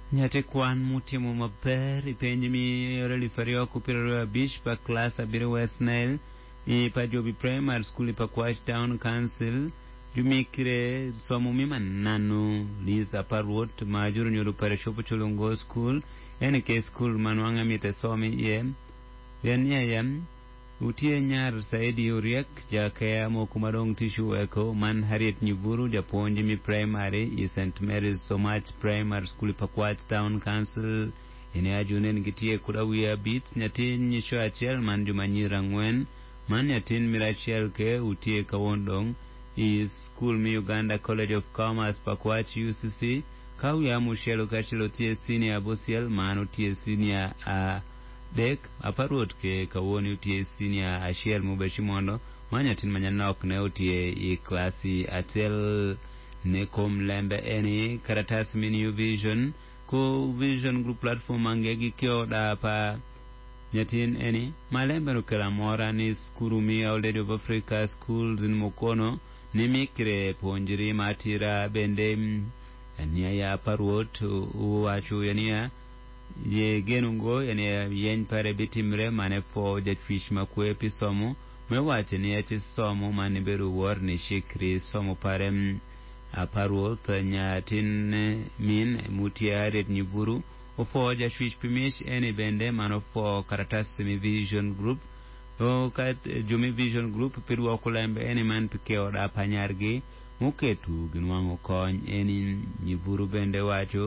Nyate kwan mutimo maber ipenji mi orali fario kupiro bish pa class abiro West Nile pa Jobi Primary School pa Kwach Town Council jumikire somo mima nano Liza Parwot majuru nyoro para shopo cholongo school NK school manwanga mite somi yem utie nyar Saidi Uriek jakaya mokumadong tishu eko man Harriet Nyuburu japonji mi primary i St. Mary's so much primary school pa Kwach Town Council ine ajunen gitie kudawia bit nyatin nyisho achiel man jumanyira ngwen man nyatin mirachiel ke utie kawondong i school mi Uganda College of Commerce pa Kwach UCC kawia mushelo kachilo tie senior bosiel man utie senior dek aparot ke kawoni utie senior ashiel mubeshimondo manyatin manyanok ne utie i klasi atel ne kom lembe eni karatas mini vision ko vision group platform angegi kyo da pa nyatin eni malembe nukela mora ni skurumi Our Lady of Africa schools in Mukono nimikire ponjiri matira bende ania ya parot uwachu yania ye genungo yani yen pare bitimre mane fo jetfish makwe pisomo mewache ni ati somo mane beru warni shikri somo parem aparwo tanya tin min mutiaret Nyuburu ofo jetfish pimish eni bende mano fo karatas mi vision group o kat jumi vision group piru okulembe eni man pikeo da panyargi muketu ginwango kony eni Nyuburu bende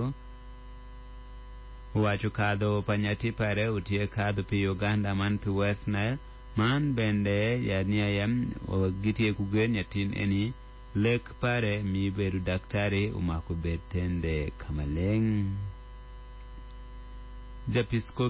wacho kadho panyati pare utie kadho pi Uganda man pi West Nile man bende yania yam gitie kugen nyatin eni lek pare mi beru daktari umako betende kamaleng japisko